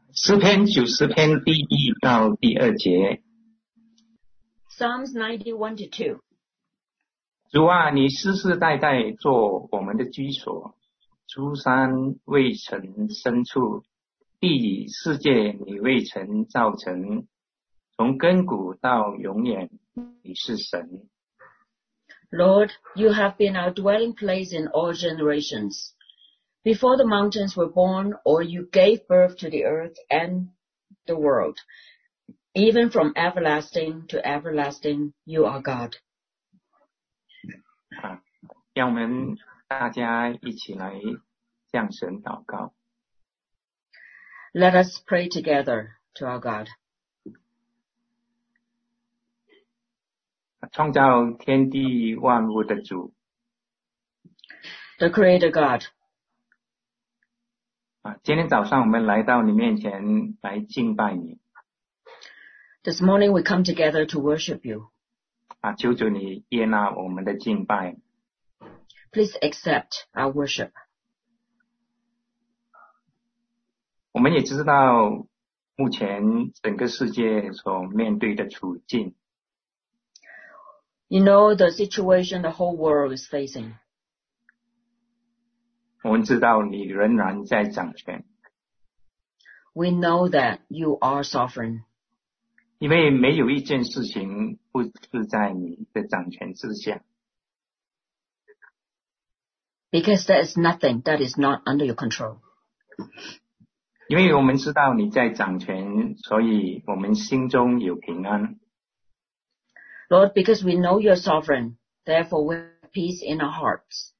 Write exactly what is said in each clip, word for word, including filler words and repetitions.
诗篇九十篇第一到第二节。 Psalms ninety-one to two. 主啊，你世世代代做我们的居所，诸山未曾生出，地理世界你未曾造成，从亘古到永远，你是神。 Lord, you have been our dwelling place in all generations. Before the mountains were born, or you gave birth to the earth and the world, even from everlasting to everlasting, you are God. 啊，让我们大家一起来向神祷告。 Let us pray together to our God. 创造天地万物的主， The Creator God, 啊，今天早上我们来到你面前来敬拜你， this morning we come together to worship you. 啊，求主你悦纳我们的敬拜。 Please accept our worship. 我们也知道目前整个世界所面对的处境， You know the situation the whole world is facing. 我们知道你仍然在掌权， We know that you are sovereign, 因为没有一件事情不是在你的掌权之下。 because there is nothing that is not under your control. 因为我们知道你在掌权，所以我们心中有平安。 Lord, because we know you're sovereign, therefore we have peace in our hearts.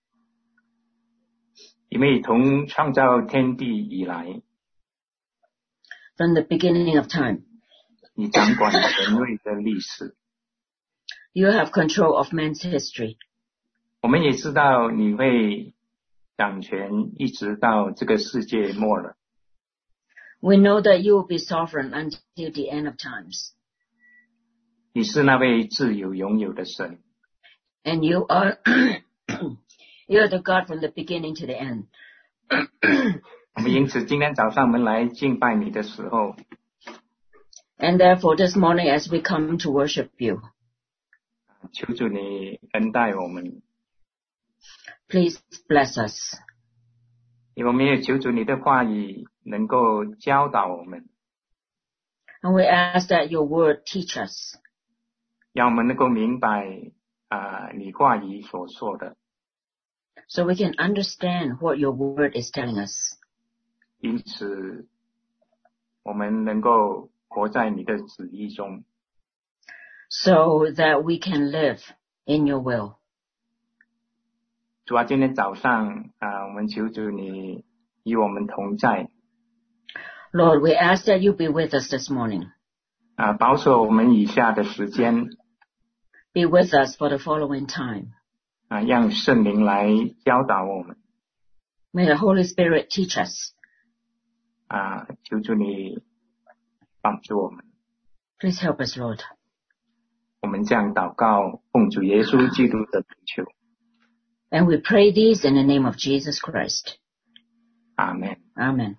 因为从创造天地以来， From the beginning of time, 你掌管人类的历史。 you have control of man's history. 我们也知道你会掌权一直到这个世界末了。 We know that you will be sovereign until the end of times. 你是那位自有永有的神， And you are, you are the God from the beginning to the end. 我们因此今天早上我们来敬拜你的时候， And therefore this morning as we come to worship you, 求主你恩待我们， please bless us. 因为我们也求主你的话语能够教导我们， And we ask that your word teach us, 让我们能够明白啊、你话语所说的， so we can understand what your word is telling us. 因此我们能够活在你的旨意中。 So that we can live in your will. 主啊，今天早上啊、我们求主你与我们同在， Lord, we ask that you be with us this morning. 啊、保守我们以下的时间， Be with us for the following time. 啊、让圣灵来教导我们。 May the Holy Spirit teach us. 啊，求主你帮助我们。 Please help us, Lord. 我们这样祷告，奉主耶稣基督的名求， And we pray these in the name of Jesus Christ. 阿门。 Amen.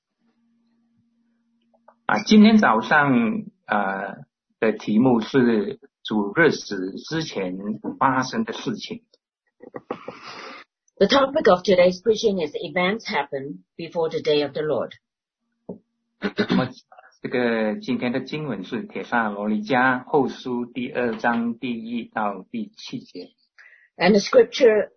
啊，今天早上呃的题目是主日子之前发生的事情。 The topic of today's preaching is events happen before the day of the Lord. 那么这个今天的经文是帖撒罗尼迦后书第二章第一到第七节。 And the scripture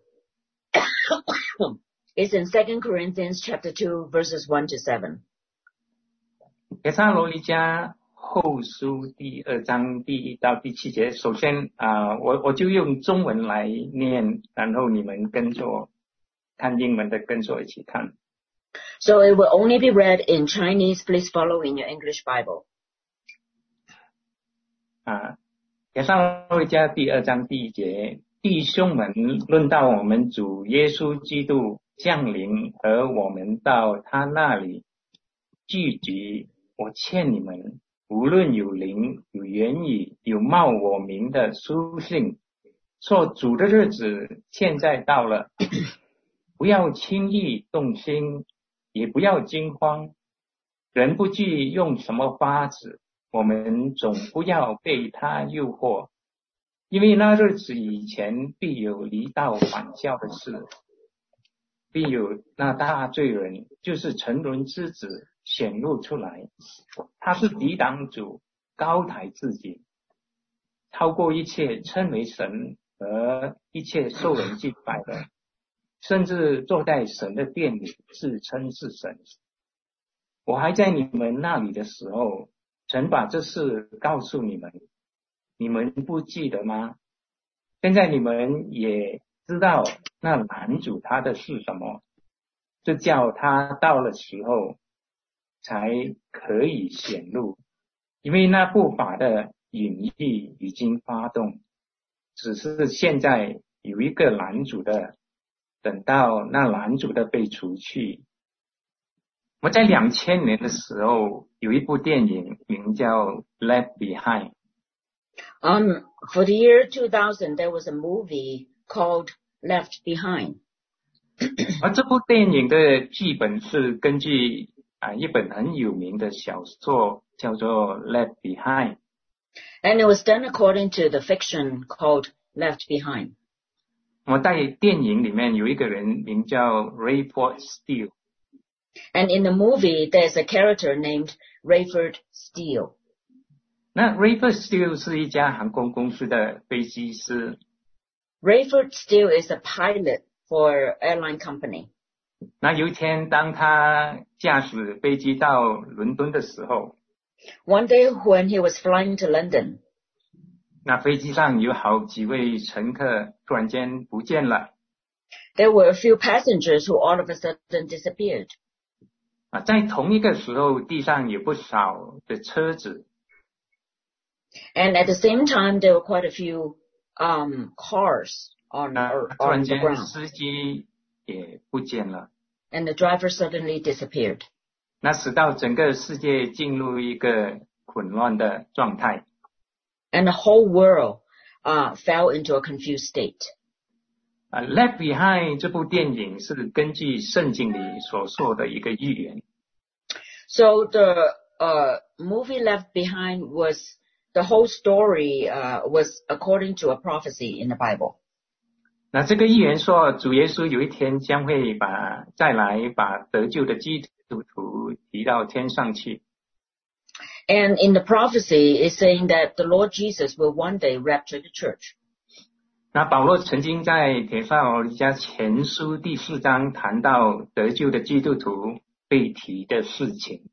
is in Second Corinthians chapter two, verses one to seven. 帖撒罗尼迦后书第二章第一到第七节，首先啊、我我就用中文来念，然后你们跟着看英文的跟着一起看。 So it will only be read in Chinese. Please follow in your English Bible. 啊，帖撒罗尼迦第二章第一节，弟兄们，论到我们主耶稣基督降临和我们到他那里聚集，我劝你们，无论有灵、有言语、有冒我名的书信，说主的日子现在到了，不要轻易动心，也不要惊慌， 人不惧用什么法子，我们总不要被他诱惑，因为那日子以前必有离道反教的事，必有那大罪人，就是沉沦之子显露出来，他是抵挡主，高抬自己，超过一切称为神和一切受人敬拜的，甚至坐在神的殿里自称是神。我还在你们那里的时候，曾把这事告诉你们，你们不记得吗？现在你们也知道那拦阻他的是什么，就叫他到了时候才可以显露，因为那不法的隐意已经发动，只是现在有一个拦阻的，等到那拦阻的被除去。我在两千年的时候有一部电影名叫 Left Behind。Um, for the year two thousand, there was a movie called Left Behind. 而这部电影的剧本是根据啊一本很有名的小说叫做 Left Behind. And it was done according to the fiction called Left Behind. 我在电影里面有一个人名叫 Rayford Steele。And in the movie, there's a character named Rayford Steele. 那 Rayford Steele 是一家航空公司的飞机师。 Rayford Steele is a pilot for airline company. 那有一天，当他驾驶飞机到伦敦的时候 ，One day when he was flying to London, 那飞机上有好几位乘客突然间不见了。 There were a few passengers who all of a sudden disappeared. 啊，在同一个时候，地上有不少的车子。 And at the same time, there were quite a few um, cars on, or, 突然 on the 间 ground. 司机也不见了。 And the driver suddenly disappeared. 那使到整个世界进入一个混乱的状态。 And the whole world uh, fell into a confused state. Uh, Left Behind 这部电影是根据圣经里所说的一个预言。 So the uh, movie Left Behind was, the whole story uh, was according to a prophecy in the Bible. 那这个预言说，主耶稣有一天将会把再来把得救的基督徒提到天上去。 And in the prophecy is saying that the Lord Jesus will one day rapture the church. 那保罗曾经在帖撒罗尼迦前书第四章谈到得救的基督徒被提的事情。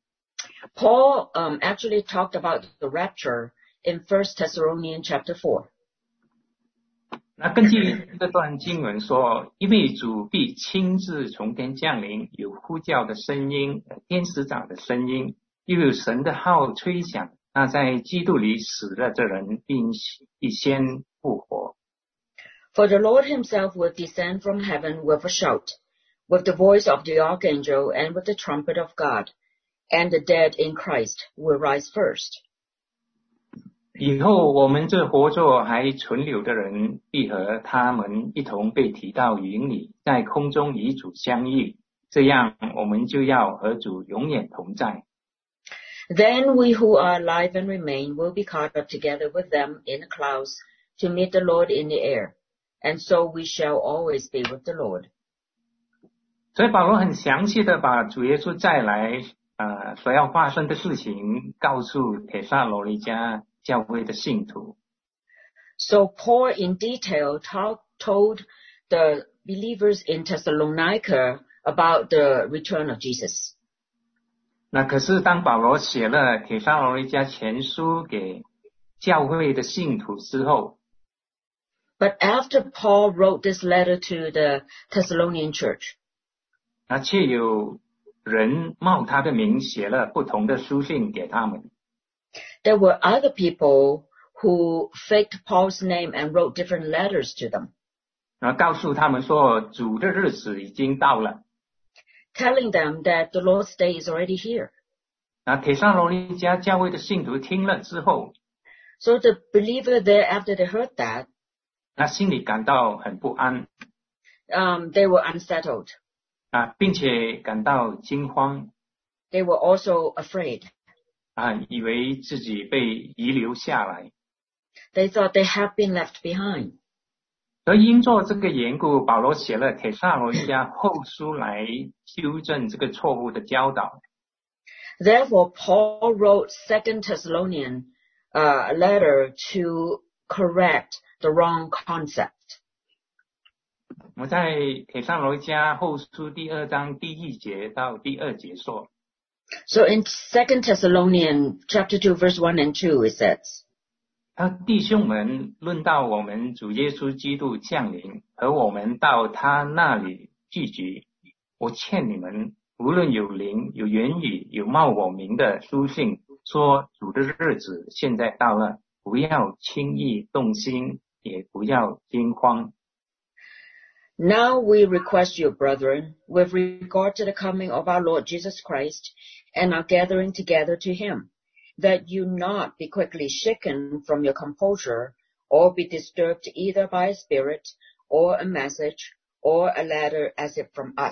Paul um, actually talked about the rapture in First Thessalonians chapter four. 那根据这段经文说，因为主必亲自从天降临，有呼叫的声音，天使长的声音，又有神的号吹响，那在基督里死了的人并必先复活。 For the Lord himself will descend from heaven with a shout, with the voice of the archangel, and with the trumpet of God, and the dead in Christ will rise first. 以后我们这活着还存留的人，必和他们一同被提到云里，在空中与主相遇，这样我们就要和主永远同在。 Then we who are alive and remain will be caught up together with them in the clouds to meet the Lord in the air. And so we shall always be with the Lord. 所以保罗很详细的把主耶稣再来呃所要发生的事情告诉帖撒罗尼迦教会的信徒。 So Paul in detail talk, told the believers in Thessalonica about the return of Jesus. 那可是当保罗写了帖撒罗尼迦前书给教会的信徒之后， But after Paul wrote this letter to the Thessalonian church, 那却有人冒他的名写了不同的书信给他们。 there were other people who faked Paul's name and wrote different letters to them, 然后告诉他们说主的日子已经到了。 telling them that the Lord's day is already here. 那帖撒罗尼迦教会的信徒听了之后， So the believer there, after they heard that, 那心里感到很不安， um, they were unsettled. 啊，并且感到惊慌。 they were also afraid. 啊，以为自己被遗留下来。 They thought they had been left behind. 而因着这个缘故，保罗写了帖撒罗尼迦后书来纠正这个错误的教导。 Therefore, Paul wrote Second Thessalonian uh, letter to correct the wrong concept. 我在帖撒罗尼迦后书第二章第一节到第二节说。 So in Second Thessalonians chapter two, verse one and two, it says, 他弟兄们，论到我们主耶稣基督降临和我们到他那里聚集，我劝你们，无论有灵、有言语、有冒我名的书信，说主的日子现在到了，不要轻易动心，也不要惊慌。 Now we request you, brethren, with regard to the coming of our Lord Jesus Christ and our gathering together to him, that you not be quickly shaken from your composure, or be disturbed either by a spirit, or a message, or a letter as if from us.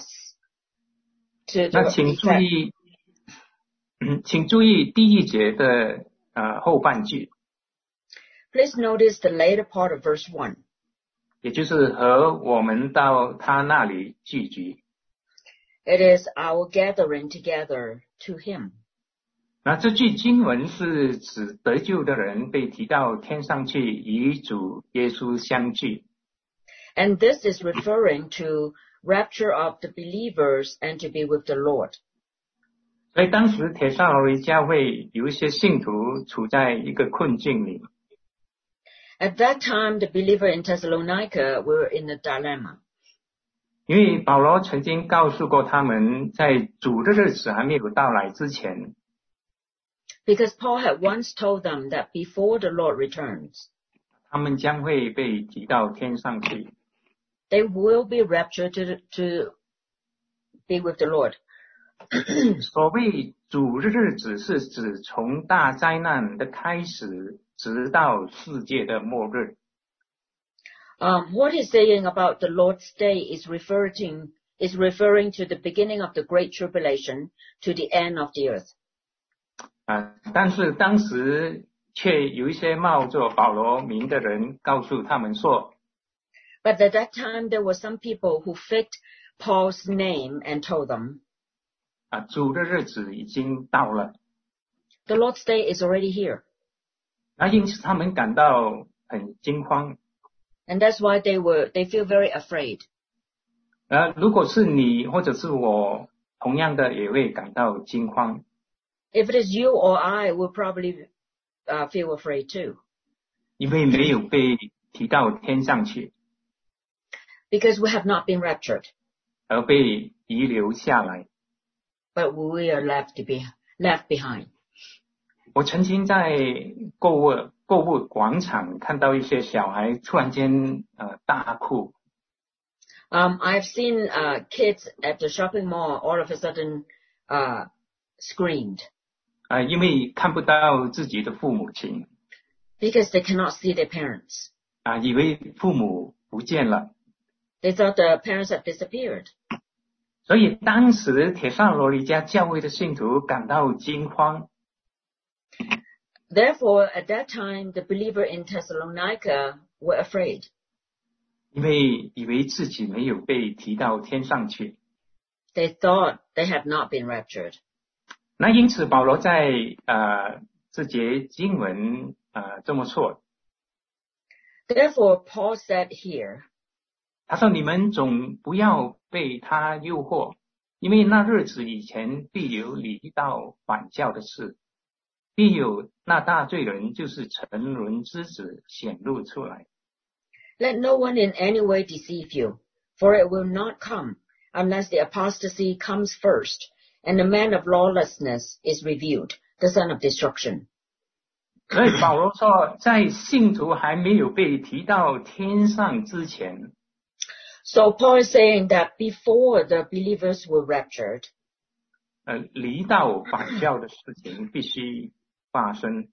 To 那请注意，嗯，请注意第一节的呃后半句。 Please notice the later part of verse one. 也就是和我们到他那里聚集。 It is our gathering together to him. 那这句经文是指得救的人被提到天上去，与主耶稣相聚。 And this is referring to rapture of the believers and to be with the Lord. 所以当时帖撒罗尼迦会有一些信徒处在一个困境里。 At that time, the believer in Thessalonica were in a dilemma. 因为保罗曾经告诉过他们，在主的日子还没有到来之前， Because Paul had once told them that before the Lord returns, 他们将会被提到天上去。 they will be raptured to, to be with the Lord. 所谓主的日子是指从大灾难的开始直到世界的末日。 Um, what he's saying about the Lord's day is referring, is referring to the beginning of the Great Tribulation to the end of the earth. 啊，但是当时却有一些冒着保罗名的人告诉他们说， But at that time, there were some people who faked Paul's name and told them, 啊，主的日子已经到了。 the Lord's day is already here. 那因此他们感到很惊慌。 And that's why they were, they feel very afraid. 呃，如果是你或者是我，同样的也会感到惊慌。 If it is you or I, we'll probably uh, feel afraid too. 因为没有被提到天上去， Because we have not been raptured, 而被遗留下来。 but we are left to be left behind. 我曾经在购物购物广场看到一些小孩突然间呃大哭。 Um, I've seen uh, kids at the shopping mall all of a sudden uh, screamed 啊、呃，因为看不到自己的父母亲， because they cannot see their parents. 啊、呃，以为父母不见了。 They thought the parents had disappeared. 所以当时帖撒罗尼迦教会的信徒感到惊慌。 Therefore, at that time, the believer in Thessalonica were afraid 因为以为自己没有被提到天上去。 they thought they had not been raptured. 那因此保罗在呃这节经文呃这么说， Therefore, Paul said here, 他说你们总不要被他诱惑，因为那日子以前必有离道反教的事，必有那大罪人就是沉沦之子显露出来。 let no one in any way deceive you, for it will not come unless the apostasy comes first, and the man of lawlessness is revealed, the son of destruction. 所以保罗说，在信徒还没有被提到天上之前， So Paul is saying that before the believers were raptured, 呃，离道反教的事情必须发生。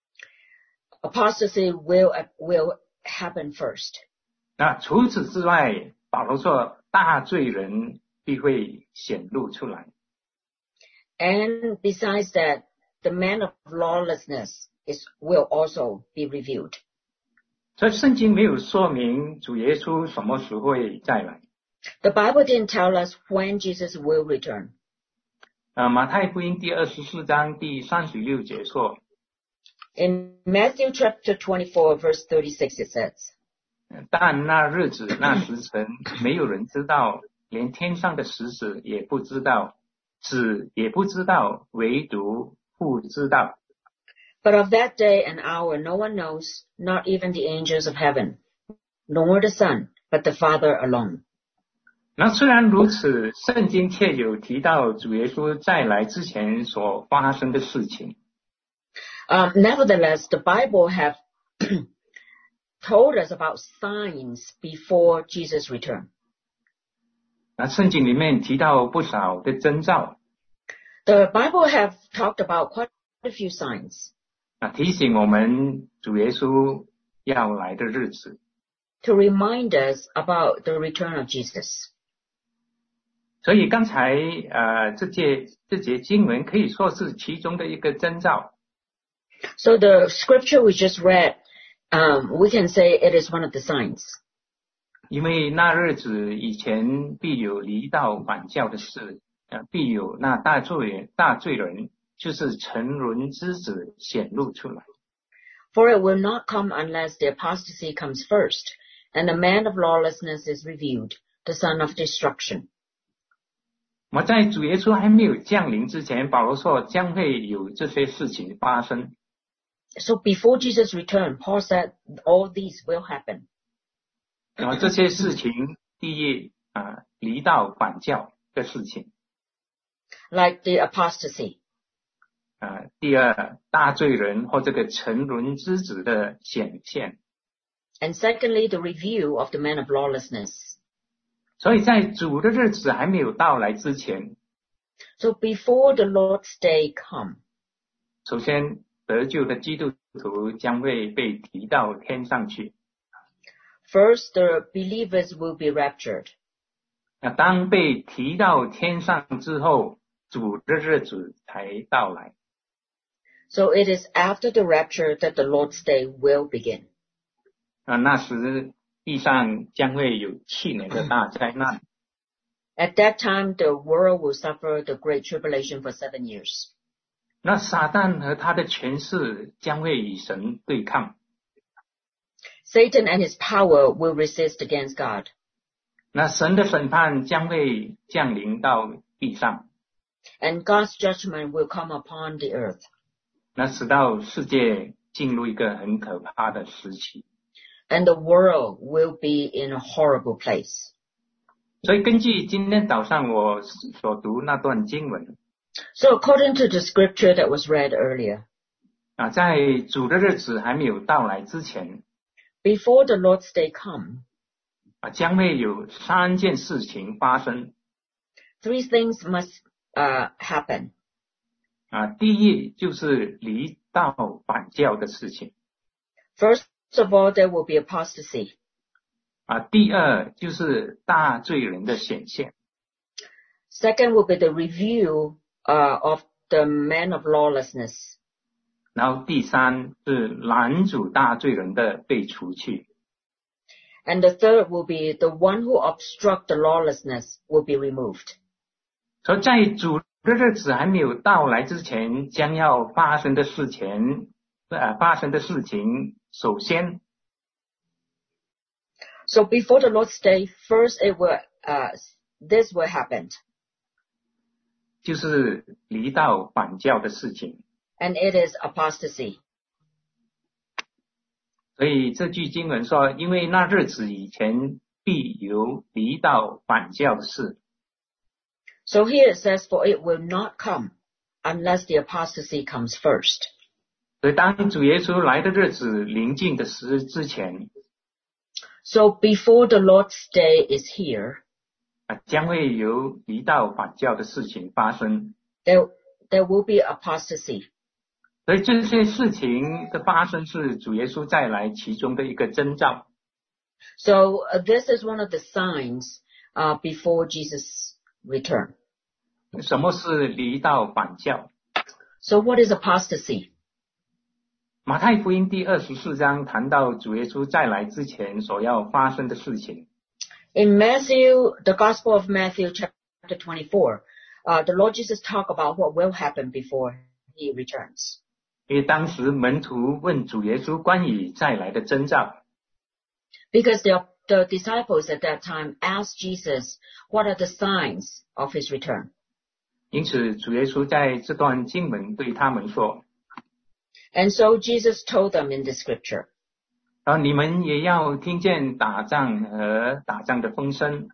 apostasy will, will happen first. 那除此之外，保罗说大罪人必会显露出来。 And besides that, the man of lawlessness is will also be revealed. 所以圣经没有说明主耶稣什么时候会再来。 The Bible didn't tell us when Jesus will return. 呃，马太福音第二十四章第三十六节说， In Matthew chapter twenty-four, verse thirty-six, it says, 但那日子那时辰没有人知道，连天上的使者也不知道，子也不知道，唯独父知道。 But of that day and hour no one knows, not even the angels of heaven, nor the Son, but the Father alone. 那虽然如此，圣经却有提到主耶稣再来之前所发生的事情。 Um, nevertheless, the Bible have told us about signs before Jesus' return. 那圣经里面提到不少的征兆， The Bible have talked about quite a few signs 那提醒我们主耶稣要来的日子。 to remind us about the return of Jesus. 所以刚才呃这节这节经文可以说是其中的一个征兆。 So the scripture we just read, um, we can say it is one of the signs. 因为那日子以前必有离道反教的事，呃，必有那大罪人大罪人，就是沉沦之子显露出来。 For it will not come unless the apostasy comes first, and the man of lawlessness is revealed, the son of destruction. 那么在主耶稣还没有降临之前，保罗说将会有这些事情发生。 So before Jesus' return, Paul said all these will happen. 那么这些事情，第一啊，离道反教的事情。 Like the apostasy. 啊，第二，大罪人或这个沉沦之子的显现。 And secondly, the review of the man of lawlessness. 所以在主的日子还没有到来之前， So before the Lord's day come, 首先得救的基督徒将会被提到天上去。 first the believers will be raptured. 那当被提到天上之后，主的日子才到来。 So it is after the rapture that the Lord's day will begin. 啊，那时地上将会有七年的大灾难。 At that time, the world will suffer the great tribulation for seven years. 那撒旦和他的权势将会与神对抗。 Satan and his power will resist against God. 那神的审判将会降临到地上， And God's judgment will come upon the earth. 那使到世界进入一个很可怕的时期。 And the world will be in a horrible place. 所以根据今天早上我所读那段经文， So according to the scripture that was read earlier, 啊，在主的日子还没有到来之前， before the Lord's day come, 啊，将会有三件事情发生。 three things must uh, happen. 啊，第一就是离道反教的事情。 First of all, there will be apostasy. 啊，第二就是大罪人的显现。 Second will be the review uh, of the man of lawlessness. 然后第三是拦阻大罪人的被除去。 And the third will be the one who obstruct the lawlessness will be removed. 所以在主的日子还没有到来之前，将要发生的事情，呃，发生的事情，首先 So before the Lord's day, first it will, uh, this will happen. 就是离道反教的事情。 And it is apostasy. 所以这句经文说，因为那日子以前必有离道反教的事。 So here it says, for it will not come unless the apostasy comes first. 所以当主耶稣来的日子临近的时之前， So before the Lord's day is here, 啊，将会有离道反教的事情发生。 there, there will be apostasy. 所以这些事情的发生是主耶稣再来其中的一个征兆。 So uh, this is one of the signs uh, before Jesus' return. 什么是离道反教？ So what is apostasy? 马太福音第二十四章谈到主耶稣再来之前所要发生的事情。 In Matthew, the Gospel of Matthew chapter twenty-four, uh, the Lord Jesus talk about what will happen before he returns. 因为当时门徒问主耶稣关于再来的征兆， Because the, the disciples at that time asked Jesus, what are the signs of his return? 因此主耶稣在这段经文对他们说， And so Jesus told them in the scripture, 然后你们也要听见打仗和打仗的风声，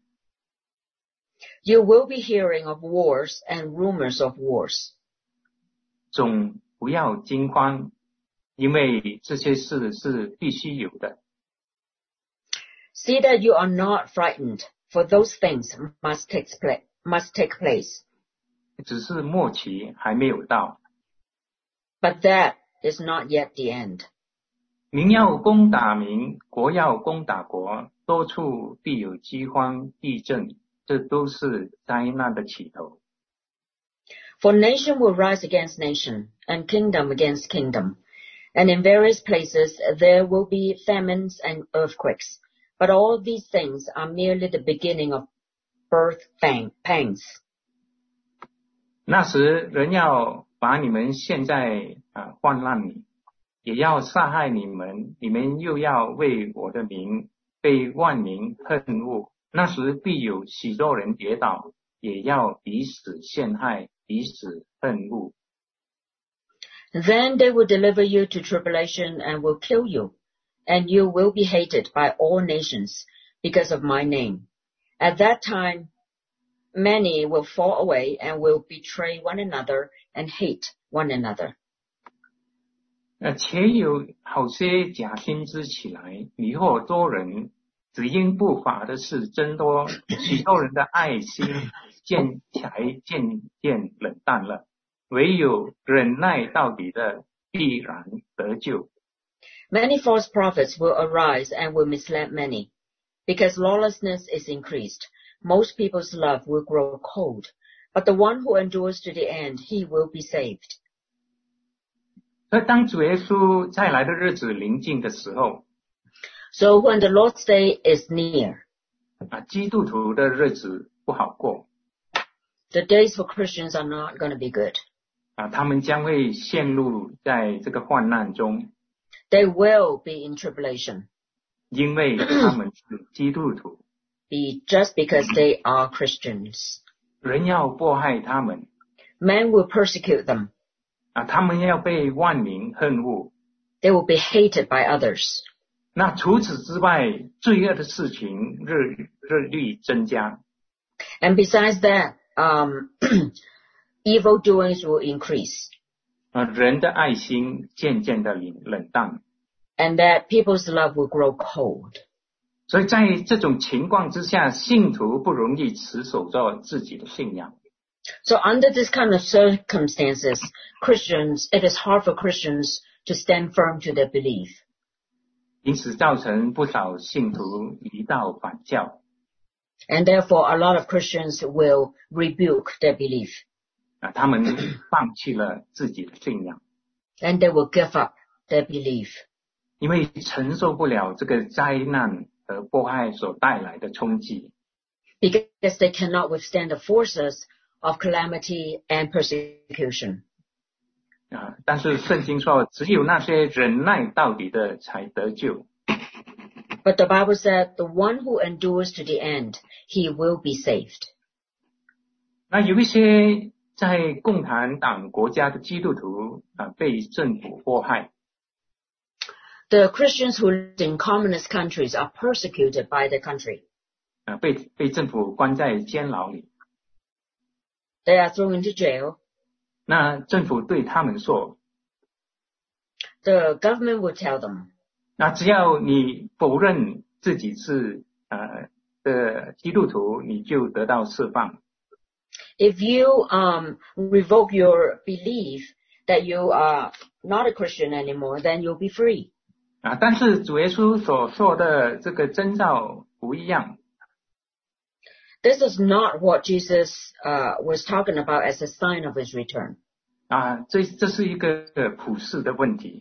you will be hearing of wars and rumors of wars. 总不要惊慌，因为这些事是必须有的。 See that you are not frightened, for those things must take, pla- must take place. 只是末期还没有到。 But that is not yet the end. 民要攻打民，国要攻打国，多处必有饥荒、地震，这都是灾难的起头。 For nation will rise against nation, and kingdom against kingdom. And in various places there will be famines and earthquakes. But all these things are merely the beginning of birth pang- pangs. 那时人要把你们陷在啊患难里，也要杀害你们，你们又要为我的名被万民恨恶。那时必有许多人跌倒，也要彼此陷害，彼此恨恶。 Then they will deliver you to tribulation and will kill you, and you will be hated by all nations because of my name. At that time, many will fall away and will betray one another and hate one another. 呃，且有好些假先知起来，迷惑多人，只因不法的事增多，许多人的爱心渐才渐渐冷淡了。唯有忍耐到底的，必然得救。 Many false prophets will arise and will mislead many. Because lawlessness is increased, most people's love will grow cold. But the one who endures to the end, he will be saved. 所以当主耶稣再来的日子临近的时候， So when the Lord's day is near, 啊，基督徒的日子不好过， the days for Christians are not going to be good. 啊，他们将会陷入在这个患难中， They will be in tribulation, 因为他们是基督徒， be just because they are Christians. 人要迫害他们， Men will persecute them. 啊，他们要被万民恨恶。 They will be hated by others. 那除此之外，罪恶的事情日日益增加。 And besides that, um, evil doings will increase. 啊，人的爱心渐渐的冷冷淡。 And that people's love will grow cold. 所以在这种情况之下，信徒不容易持守着自己的信仰。 So under this kind of circumstances, Christians, it is hard for Christians to stand firm to their belief. 因此造成不少信徒离道反教。 And therefore, a lot of Christians will rebuke their belief. 啊，他们放弃了自己的信仰， And they will give up their belief. 因为承受不了这个灾难和迫害所带来的冲击。 Because they cannot withstand the forces of calamity and persecution. 啊，但是圣经说，只有那些忍耐到底的才得救。 But the Bible said, the one who endures to the end, he will be saved. 那有一些在共产党国家的基督徒啊，被政府迫害。 The Christians who live in communist countries are persecuted by the country. 啊，被被政府关在监牢里。 They are thrown into jail. 那政府对他们说， The government will tell them, 那只要你否认自己是呃的基督徒，你就得到释放。 if you um, revoke your belief that you are not a Christian anymore, then you'll be free. 啊，但是主耶稣所说的这个征兆不一样。 This is not what Jesus uh, was talking about as a sign of his return. 啊，这这是一个普世的问题。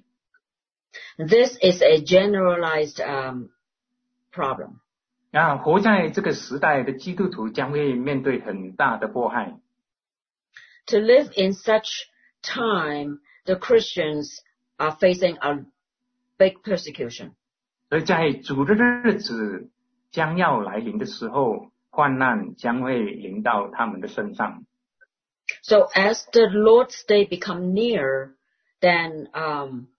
This is a generalized um, problem. 啊，活在这个时代的基督徒将会面对很大的迫害。 To live in such time, the Christians are facing a big persecution. 而在主的日子将要来临的时候，患难将会临到他们的身上。 So as the Lord's day become near, then um,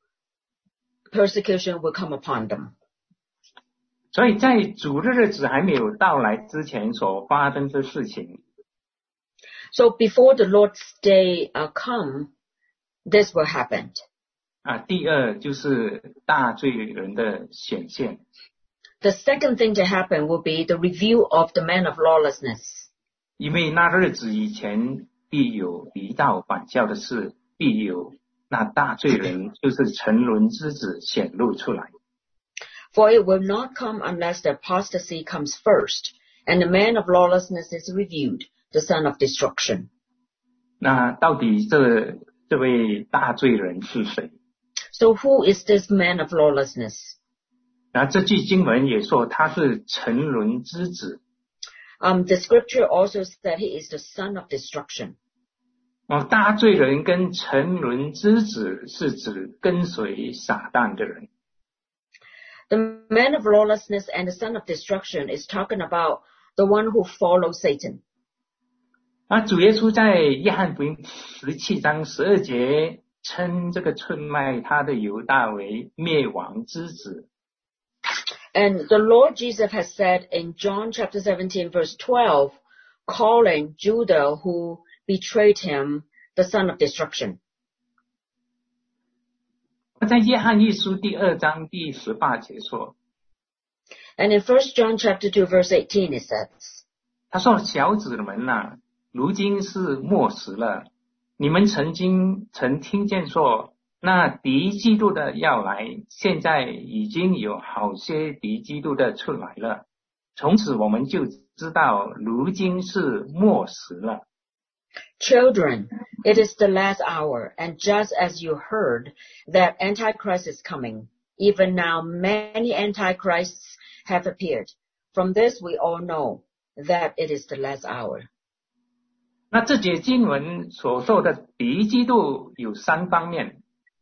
persecution will come upon them. 所以在主的日子还没有到来之前所发生的事情， So before the Lord's day uh, come, this will happen. 啊，第二就是大罪人的显现。 The second thing to happen will be the review of the man of lawlessness. 因为那日子以前必有离道反教的事，必有那大罪人，就是沉沦之子显露出来。 For it will not come unless the apostasy comes first, and the man of lawlessness is reviewed, the son of destruction. 那到底这这位大罪人是谁？ So who is this man of lawlessness? 那这句经文也说他是沉沦之子。 Um, the scripture also said he is the son of destruction. 哦，大罪人跟沉沦之子是指跟随撒旦的人。 The man of lawlessness and the son of destruction is talking about the one who follows Satan. 啊，主耶稣在约翰福音十七章十二节称这个出卖他的犹大为灭亡之子。 And the Lord Jesus has said in John chapter seventeen verse twelve, calling Judah who betrayed him the son of destruction. 在约翰一书第二章第十八节说， And in First John chapter two verse eighteen it says, 他说小子们呐、啊，如今是末时了，你们曾经曾听见说那敌基督的要来，现在已经有好些敌基督的出来了，从此我们就知道如今是末时了。 Children, it is the last hour, and just as you heard that Antichrist is coming, even now many Antichrists have appeared. From this we all know that it is the last hour. 那这节经文所说的敌基督有三方面。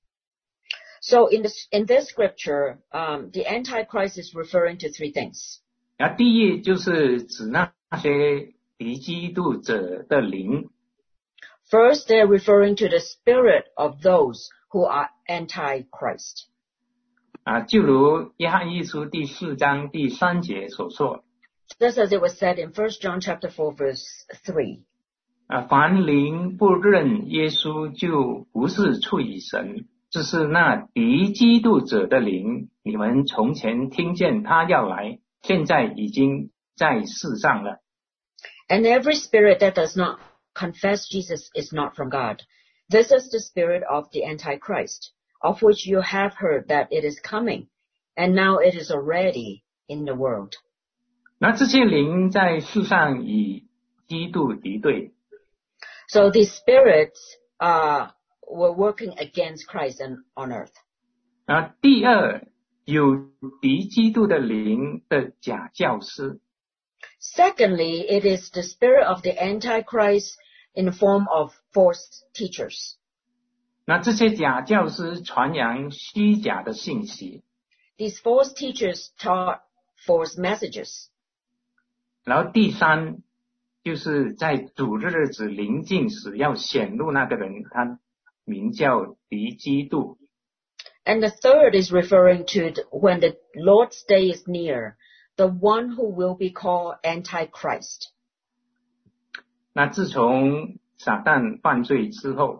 So in this, in this scripture, um, the Antichrist is referring to three things. 那第一就是指那些敌基督者的灵。 First, they're referring to the spirit of those who are anti-Christ. 啊，就如约翰一书第四章第三节所说， Just as it was said in First John chapter four verse three. 啊，凡灵不认耶稣，就不是出于神，这是那敌基督者的灵。你们从前听见他要来，现在已经在世上了。 And every spirit that does not confess Jesus is not from God. This is the spirit of the Antichrist, of which you have heard that it is coming, and now it is already in the world. 那这些灵在世上与基督敌对。 So these spirits uh, were working against Christ and on earth. 啊，第二，有敌基督的灵的假教师。 Secondly, it is the spirit of the Antichrist in the form of false teachers. 那这些假教师传扬虚假的信息。 These false teachers taught false messages. 然后第三，就是在主的日子临近时要显露那个人，他名叫敌基督。 And the third is referring to the, when the Lord's day is near, the one who will be called Antichrist. 那自从撒旦犯罪之后，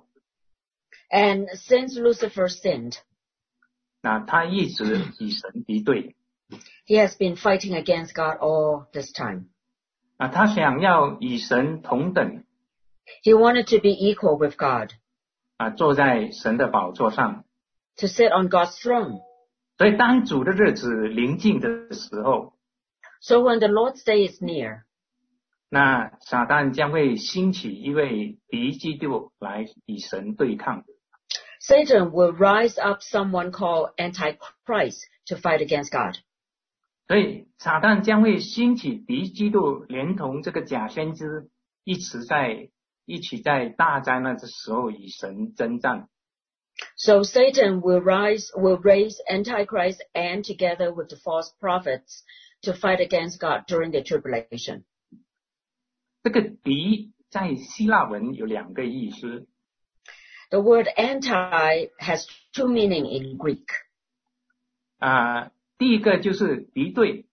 And since Lucifer sinned, 那他一直与神敌对。 he has been fighting against God all this time. 啊，他想要与神同等， He wanted to be equal with God, 啊，坐在神的宝座上。 to sit on God's throne. 所以当主的日子临近的时候， So when the Lord's day is near, 那撒旦将会兴起一位敌基督来与神对抗。 Satan will rise up someone called Antichrist to fight against God. 所以撒旦将会兴起敌基督，连同这个假先知一起在一起在大灾难的时候与神征战。 So Satan will rise, will raise Antichrist and together with the false prophets to fight against God during the tribulation. 这个敌在希腊文有两个意思。 The word anti has two meaning in Greek. 啊、呃，第一个就是敌对。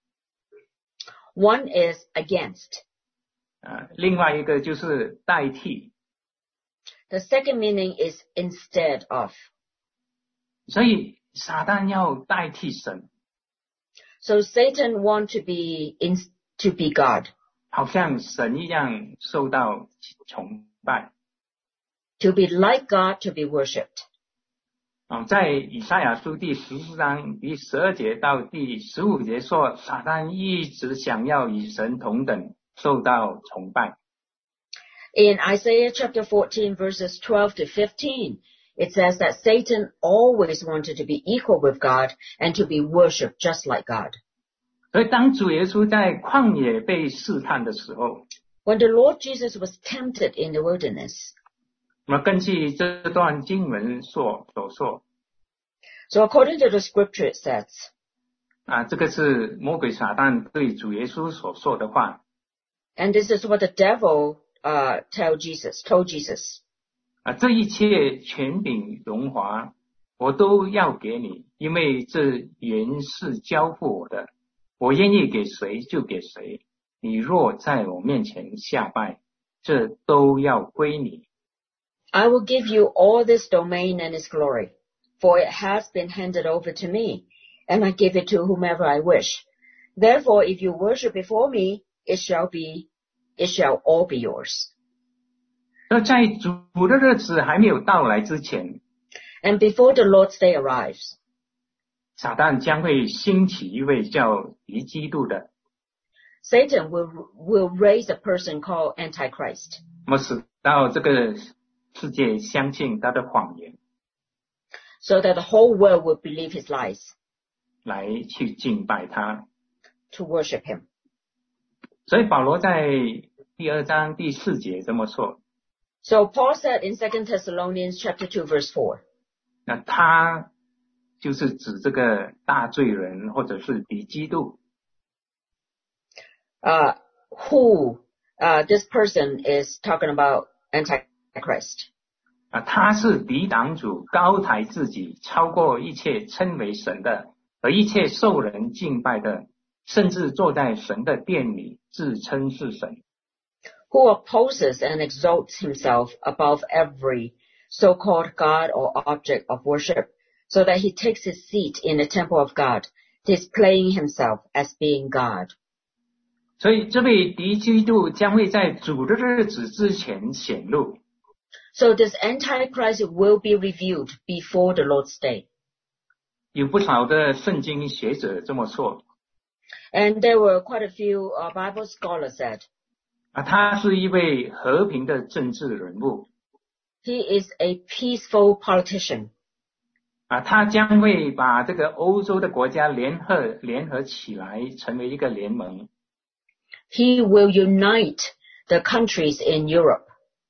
One is against. 啊、呃，另外一个就是代替。 The second meaning is instead of. 所以撒旦要代替神。 So Satan wants to be in, to be God. 好像神一样受到崇拜。 To be like God, to be worshipped. 啊，在以赛亚书第十四章第十二节到第十五节说，撒旦一直想要与神同等，受到崇拜。 In Isaiah chapter fourteen, verses twelve to fifteen, it says that Satan always wanted to be equal with God and to be worshipped just like God. 所以当主耶稣在旷野被试探的时候， When the Lord Jesus was tempted in the wilderness, 那么根据这段经文所所说， so according to the scripture it says, 啊，这个是魔鬼撒旦对主耶稣所说的话。 and this is what the devil uh, tell Jesus, told Jesus. 啊，这一切权柄荣华，我都要给你，因为这原是交付我的，我愿意给谁就给谁。你若在我面前下拜，这都要归你。 I will give you all this domain and its glory, for it has been handed over to me, and I give it to whomever I wish. Therefore, if you worship before me, it shall be, it shall all be yours. 那在主的日子还没有到来之前， And before the Lord's day arrives, 撒旦将会兴起一位叫敌基督的， Satan will, will raise a person called Antichrist, 那么使到这个世界相信他的谎言， so that the whole world will believe his lies, 来去敬拜他。 to worship him. 所以保罗在第二章第四节这么说。 So Paul said in Second Thessalonians chapter two, verse four, 那他就是指这个大罪人或者是敌基督。 uh, who, uh, this person is talking about Antichrist. 啊，他是敌挡主，高抬自己，超过一切称为神的和一切受人敬拜的，甚至坐在神的殿里，自称是神。 Who opposes and exalts himself above every so-called God or object of worship, so that he takes his seat in the temple of God, displaying himself as being God. 所以这位敌基督将会在主的日子之前显露。 So this Antichrist will be revealed before the Lord's day. 有不少的圣经学者这么说。 And there were quite a few uh, Bible scholars said, 啊，他是一位和平的政治人物。 he is a peaceful politician. 啊，他将会把这个欧洲的国家联合联合起来，成为一个联盟。 He will unite the countries in Europe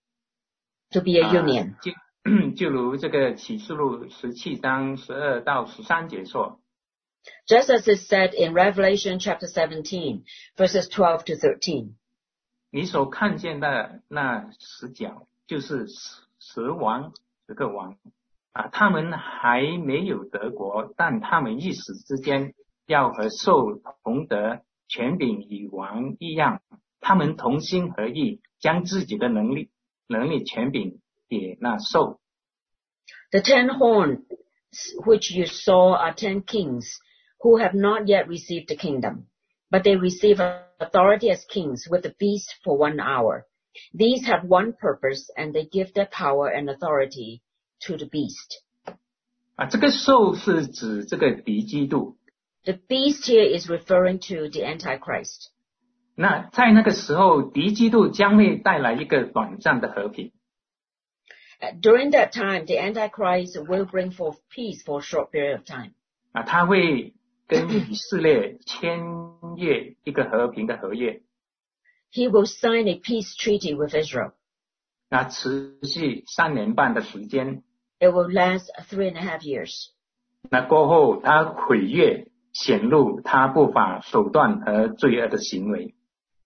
to be a union. 啊、就就如这个启示录十七章十二到十三节说， Just as is said in Revelation chapter seventeen, verses twelve to thirteen. 你所看见的那十角，就是十十王，十个王啊，他们还没有得国，但他们一时之间要和兽同得权柄与王一样，他们同心合意，将自己的能力、能力、权柄给那兽。 The ten horns which you saw are ten kings who have not yet received the kingdom, but they receive authority as kings with the beast for one hour. These have one purpose, and they give their power and authority to the beast. 啊，这个兽是指这个敌基督。 The beast here is referring to the Antichrist. 那在那个时候，敌基督将会带来一个短暂的和平。 During that time, the Antichrist will bring forth peace for a short period of time. 啊，他会跟以色列签约一个和平的合约。 He will sign a peace treaty with Israel. 那持续三年半的时间。 It will last three and a half years. 那过后，他毁约，显露他不法手段和罪恶的行为。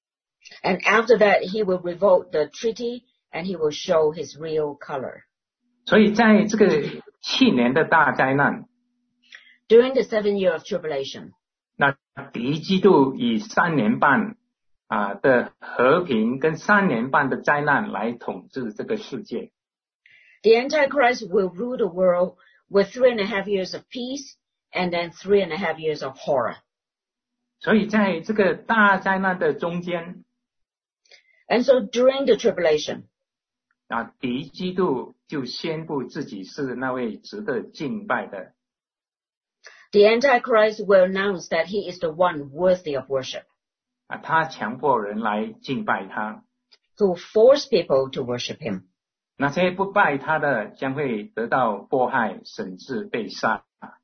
And after that, he will revoke the treaty and he will show his real color. 所以在这个七年的大灾难 ，During the seven year of tribulation, 那敌基督以三年半啊的和平跟三年半的灾难来统治这个世界。 The Antichrist will rule the world with three and a half years of peace and then three and a half years of horror. 所以在这个大灾难的中间 And so during the tribulation, 啊，敌基督就宣布自己是那位值得敬拜的。 The Antichrist will announce that he is the one worthy of worship. 啊，他强迫人来敬拜他。 To force people to worship him. 那些不拜他的将会得到迫害，甚至被杀。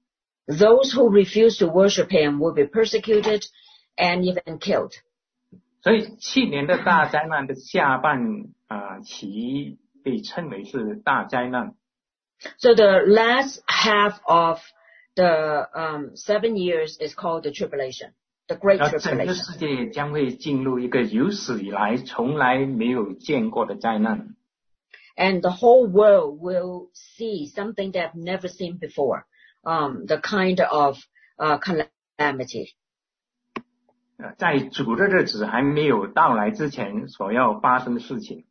Those who refuse to worship him will be persecuted and even killed. 所以去年的大灾难的下半啊期被称为是大灾难。 So the last half of the um, seven years is called the tribulation, the great 然后整个 tribulation. 世界将会进入一个有史以来从来没有见过的灾难。 And the whole world will see something they have never seen before, um, the kind of uh, calamity. 在主的日子还没有到来之前所要发生的事情。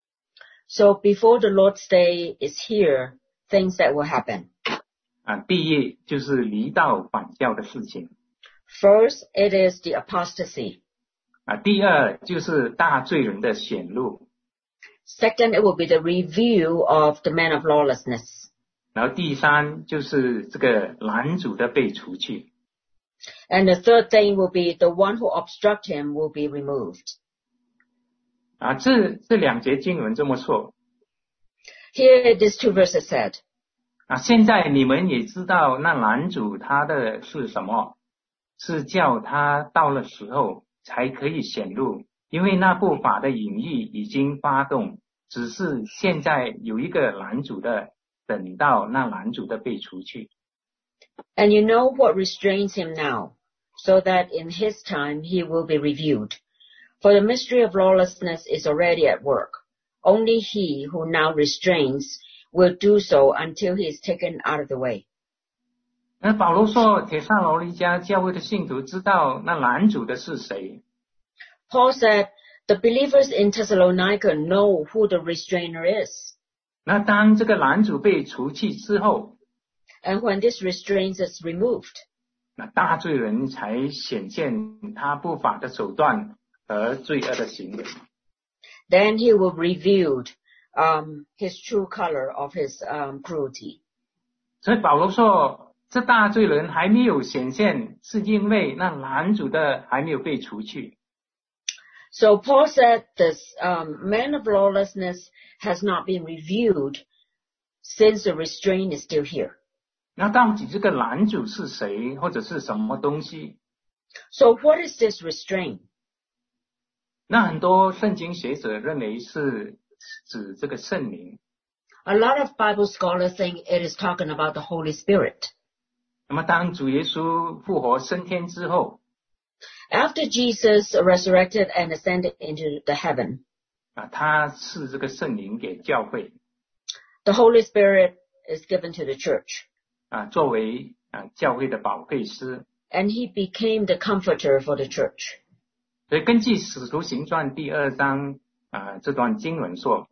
So before the Lord's day is here, things that will happen. 啊，第一就是离道反教的事情。 First, it is the apostasy. 啊，第二就是大罪人的显露。 Second, it will be the review of the man of lawlessness. 然后第三就是这个拦阻的被除去。 And the third thing will be the one who obstruct him will be removed. 啊，这这两节经文这么说。 Here, these two verses said. 啊，现在你们也知道那拦阻他的是什么，是叫他到了时候才可以显露，因为那不法的隐喻已经发动，只是现在有一个拦阻的，等到那拦阻的被除去。 And you know what restrains him now, so that in his time he will be reviewed. For the mystery of lawlessness is already at work. Only he who now restrains will do so until he is taken out of the way. 那保罗说，帖撒罗尼迦教会的信徒知道那拦阻的是谁。 Paul said, the believers in Thessalonica know who the restrainer is. 那当这个拦阻被除去之后， And when this restraint is removed, 那大罪人才显现他不法的手段和罪恶的行为。 then he will reveal um, his true color of his um, cruelty. 所以保罗说，这大罪人还没有显现，是因为那拦阻的还没有被除去。 So Paul said this um, man of lawlessness has not been revealed since the restraint is still here. 那到底这个拦阻是谁，或者是什么东西？ So what is this restraint? 那很多圣经学者认为是指这个圣灵。 A lot of Bible scholars think it is talking about the Holy Spirit. 那么当主耶稣复活升天之后， After Jesus resurrected and ascended into the heaven, 啊，他赐这个圣灵给教会， the Holy Spirit is given to the church. 啊，作为啊教会的保惠师。 And he became the comforter for the church. 所以根据使徒行传第二章啊这段经文说，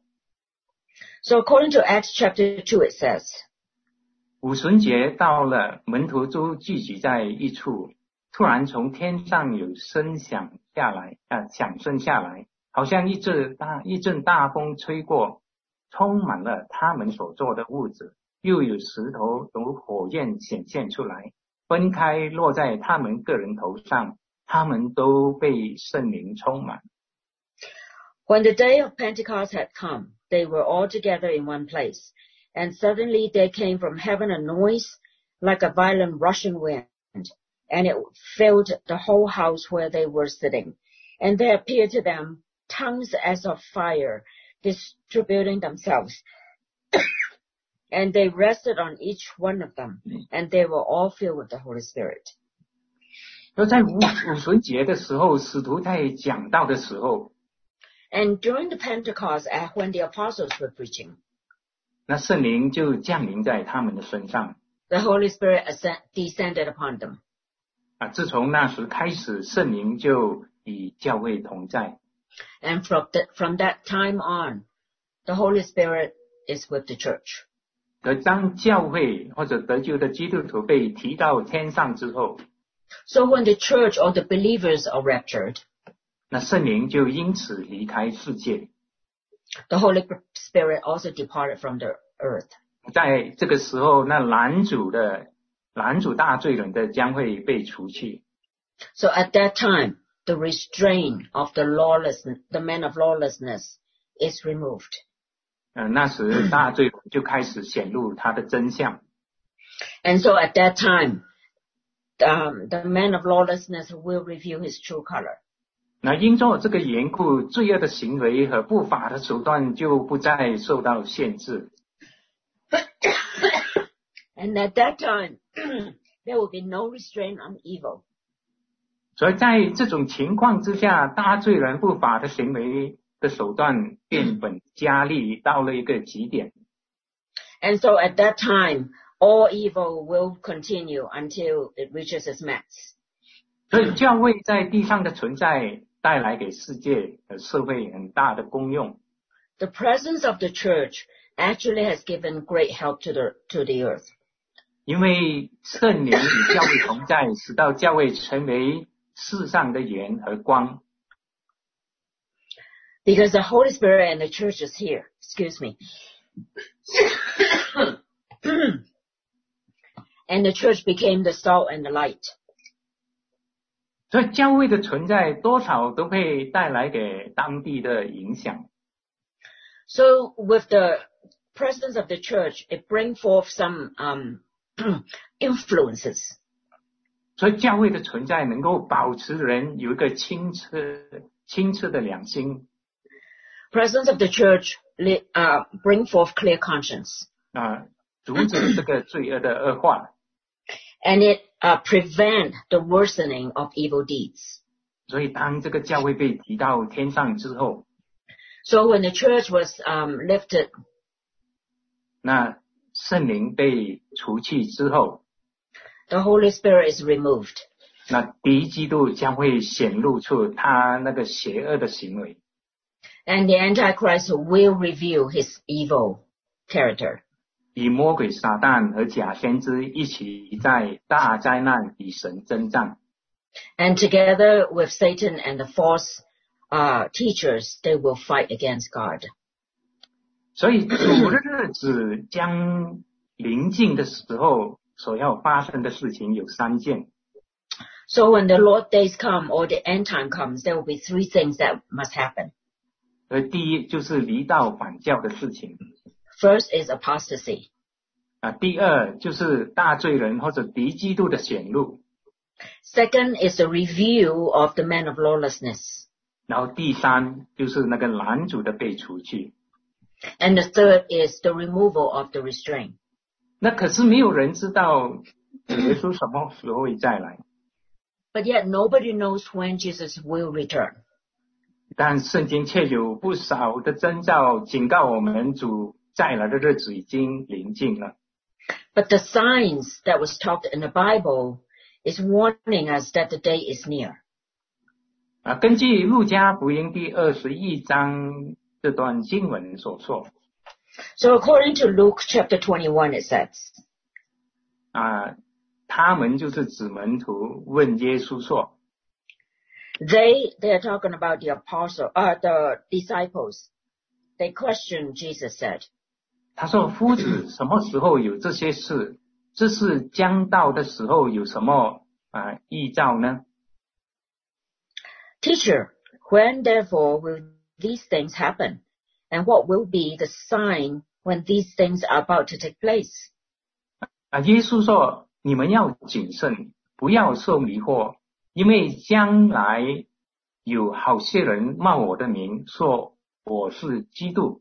So according to Acts chapter two, it says, 五旬节到了，门徒都聚集在一处，突然从天上有声响下来，啊，响声下来，好像一阵大一阵大风吹过，充满了他们所坐的屋子，又有石头如火焰显现出来，分开落在他们个人头上， 他们都被圣灵充满。 When the day of Pentecost had come, they were all together in one place. And suddenly there came from heaven a noise like a violent rushing wind, and it filled the whole house where they were sitting. And there appeared to them tongues as of fire, distributing themselves. And they rested on each one of them, and they were all filled with the Holy Spirit. 而在五五旬节的时候，使徒在讲道的时候， And during the Pentecost, uh, when the apostles were preaching, 那圣灵就降临在他们的身上。 the Holy Spirit ascend, descended upon them. 啊，自从那时开始，圣灵就与教会同在。 And from, the, from that time on, the Holy Spirit is with the church. 而当教会或者得救的基督徒被提到天上之后， So when the church or the believers are raptured, 那圣灵就因此离开世界。 the Holy Spirit also departed from the earth. 在这个时候，那拦阻的拦阻大罪人的将会被除去。 So at that time, the restraint of the lawlessness, the man of lawlessness, is removed. 呃，那时大罪人就开始显露他的真相。 And so at that time, um, the man of lawlessness will reveal his true color. 那因着这个缘故，罪恶的行为和不法的手段就不再受到限制。 And at that time, there will be no restraint on evil. 所以在这种情况之下，大罪人不法的行为的手段变本加厉，到了一个极点。 And so at that time, all evil will continue until it reaches its max. 所以教会在地上的存在带来给世界和社会很大的功用。 The presence of the church actually has given great help to the, to the earth. 因为圣灵与教会同在，使到教会成为世上的盐和光。 Because the Holy Spirit and the church is here. Excuse me. And the church became the salt and the light. 所以教会的存在多少都会带来给当地的影响。 So with the presence of the church, it brings forth some um, influences. 所以教会的存在能够保持人有一个清澈、清澈的良心。 Presence of the church uh, bring forth clear conscience. 啊，阻止这个罪恶的恶化。 And it uh, prevent the worsening of evil deeds. 所以当这个教会被提到天上之后， So when the church was um, lifted, 那圣灵被除去之后， the Holy Spirit is removed. 那敌基督将会显露出他那个邪恶的行为。 And the Antichrist will reveal his evil character. 与魔鬼撒旦和假先知一起在大灾难与神征战。 And together with Satan and the false uh, teachers, they will fight against God. 所以主的日子将临近的时候，所要发生的事情有三件。 So when the Lord days come or the end time comes, there will be three things that must happen. 而第一就是离道反教的事情。 First is apostasy. 啊，第二就是大罪人或者敌基督的显露。 Second is the review of the man of lawlessness. 然后第三就是那个拦阻的被除去。 And the third is the removal of the restraint. 那可是没有人知道耶稣什么时候会再来。 But yet nobody knows when Jesus will return. 但圣经却有不少的征兆警告我们，主再来的日子已经临近了。 But the signs that was talked in the Bible is warning us that the day is near. 啊，根据路加福音第二十一章这段经文所说， So according to Luke chapter twenty-one, it says, 啊，他们就是指门徒问耶稣说， they, they are talking about the apostle, uh, the disciples. They questioned Jesus said, 他说夫子什么时候有这些事？这是将到的时候有什么啊异兆呢？ Teacher, when therefore will these things happen? And what will be the sign when these things are about to take place? 啊，耶稣说，你们要谨慎，不要受迷惑，因为将来有好些人冒我的名说我是基督。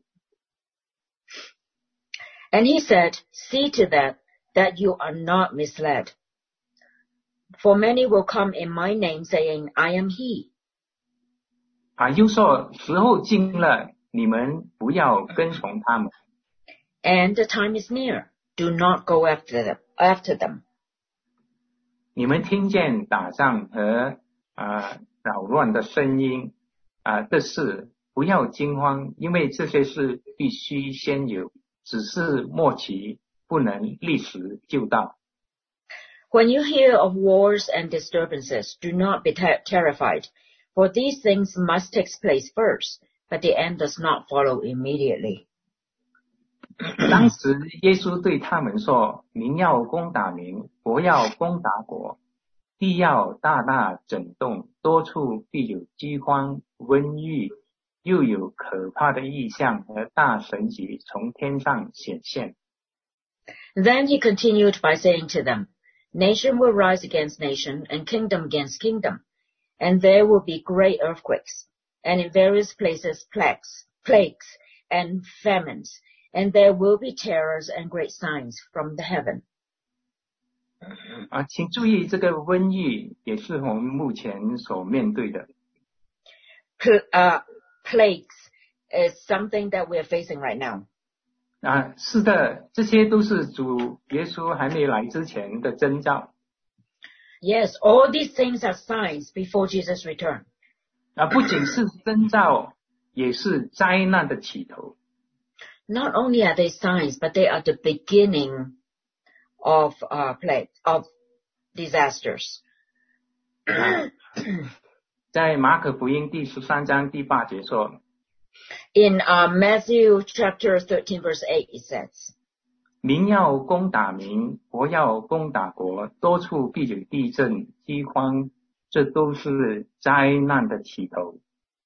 And he said, see to that, that you are not misled. For many will come in my name saying, I am he. 啊，又说时候近了，你们不要跟从他们。 And the time is near. Do not go after them. After them. 你们听见打仗和啊扰乱的声音啊的事，不要惊慌，因为这些事必须先有，只是末期不能立时就到。 When you hear of wars and disturbances, do not be ter- terrified, for these things must take place first, but the end does not follow immediately. 当时耶稣对他们说，民要攻打民，国要攻打国，地要大大震动，多处必有饥荒、瘟疫，又有可怕的异象和大神迹从天上显现。 Then he continued by saying to them, Nation will rise against nation, and kingdom against kingdom, and there will be great earthquakes, and in various places plagues, plagues and famines, and there will be terrors and great signs from the heaven. 啊，请注意，这个瘟疫也是我们目前所面对的。 Pl- uh, plagues is something that we are facing right now. 啊，是的，这些都是主耶稣还没来之前的征兆。 Yes, all these things are signs before Jesus' return. 啊，不仅是征兆，也是灾难的起头。 Not only are they signs, but they are the beginning of uh, plague, of disasters. 在马可福音第十三章第八节说， In uh, Matthew chapter thirteen, verse eight, it says, 民要攻打民，国要攻打国，多处必有地震、饥荒，这都是灾难的起头。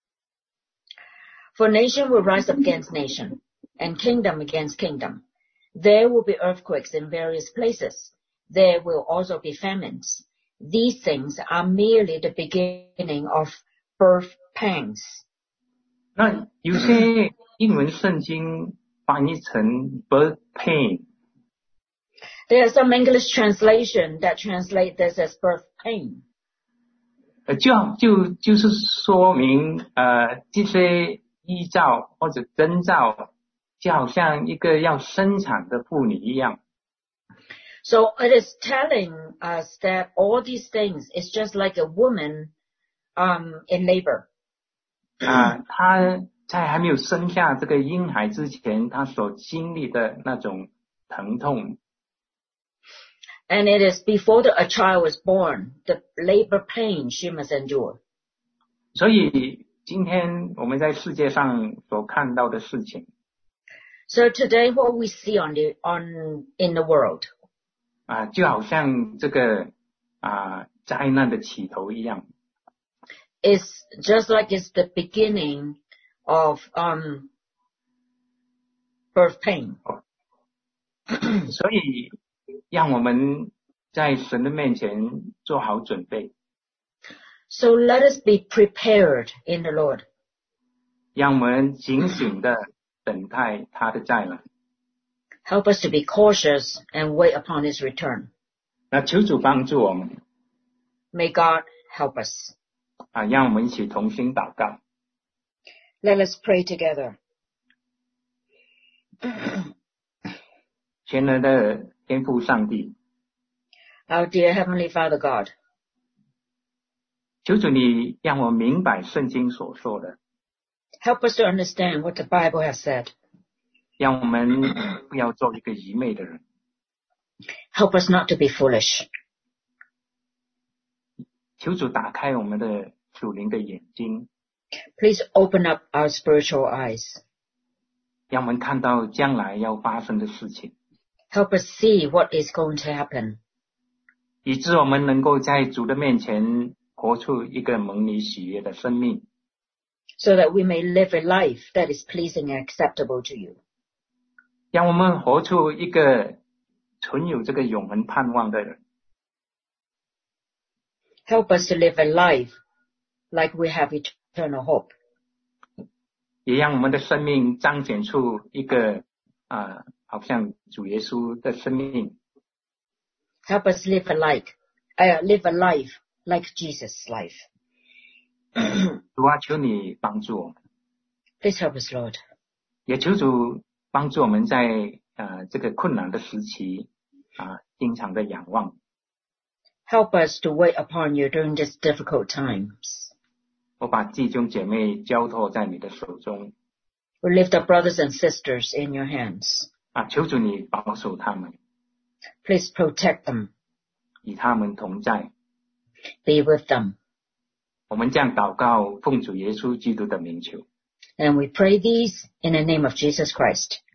For nation will rise up against nation, and kingdom against kingdom. There will be earthquakes in various places. There will also be famines. These things are merely the beginning of birth pangs. 那有些英文圣经翻译成 birth pain， There are some English translation that translate this as birth pain. 呃，就就就是说明呃这些依照或者征兆，就好像一个要生产的妇女一样。 So it is telling us that all these things is just like a woman um, in labor. 啊，她在还没有生下这个婴孩之前，她所经历的那种疼痛。 And it is before the, a child was born, the labor pain she must endure. 所以今天我们在世界上所看到的事情， So today what we see on the, on, in the world, 啊，就好像这个啊灾难的起头一样。 is just like it's the beginning of um, birth pain. 所以让我们在神的面前做好准备， So let us be prepared in the Lord. 让我们警醒的等待他的再来。 Help us to be cautious and wait upon his return. 那求主帮助我们 May God help us. 啊，让我们一起同心祷告。 Let us pray together. 全能的天父上帝， Our dear Heavenly Father God, 求主你让我明白圣经所说的， help us to understand what the Bible has said. 让我们不要做一个愚昧的人。 Help us not to be foolish. 求主打开我们的属灵的眼睛， Please open up our spiritual eyes. 让我们看到将来要发生的事情， Help us see what is going to happen, 以致我们能够在主的面前活出一个蒙你喜悦的生命， so that we may live a life that is pleasing and acceptable to you. 让我们活出一个存有这个永恒盼望的人， Help us to live a life like we have eternal hope. 也让我们的生命彰显出一个啊、呃，好像主耶稣的生命。 Help us live a like, uh, live a life like Jesus' life. 主啊，求你帮助我们， Please help us, Lord. 也求主帮助我们在呃这个困难的时期啊、呃，经常的仰望。 Help us to wait upon you during these difficult times. 我把弟兄姐妹交托在你的手中 We lift up brothers and sisters in your hands. 啊，求主你保守他们， Please protect them. 与他们同在。 Be with them. 我们这样祷告，奉主耶稣基督的名求。 And we pray these in the name of Jesus Christ.